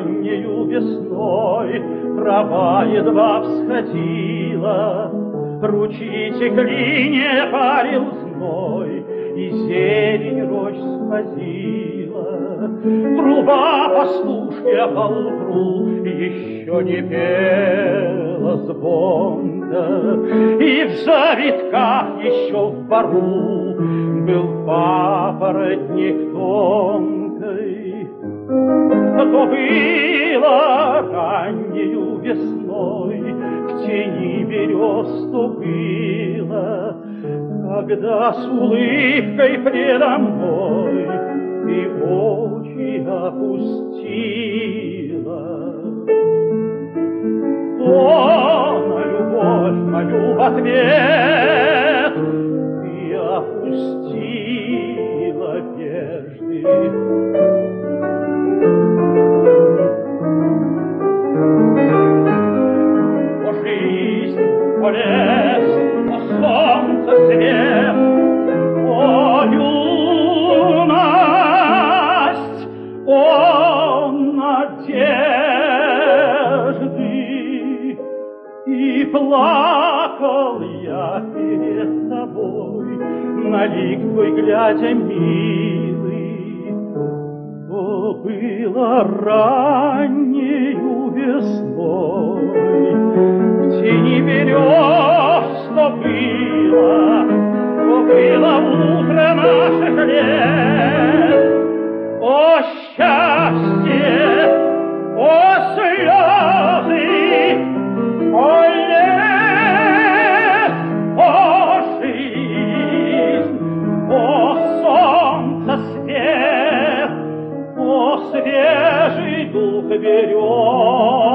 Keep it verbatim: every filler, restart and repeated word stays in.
раннею весной трава едва всходила, ручьи текли, не парил зной, и зелень рощ сквозила. Труба пастушья поутру еще не пела звонко, и в завитках еще в бору был папоротник тонкой. То было раннею весной, в тени берез то было, когда с улыбкой предо мной ты очи опустила. О, на любовь мою в ответ ты опустила вежды. О, жизнь, о, лес, о, солнце, свет, о, юность, о, надежды. И плакал я перед тобой, на лик твой глядя, милый. То было раннею весной, в тени берез то было, то было утро наших лет. О, счастье, о, слезы, о, лес, о, жизнь, о, солнце, свет, о, свежий дух берез.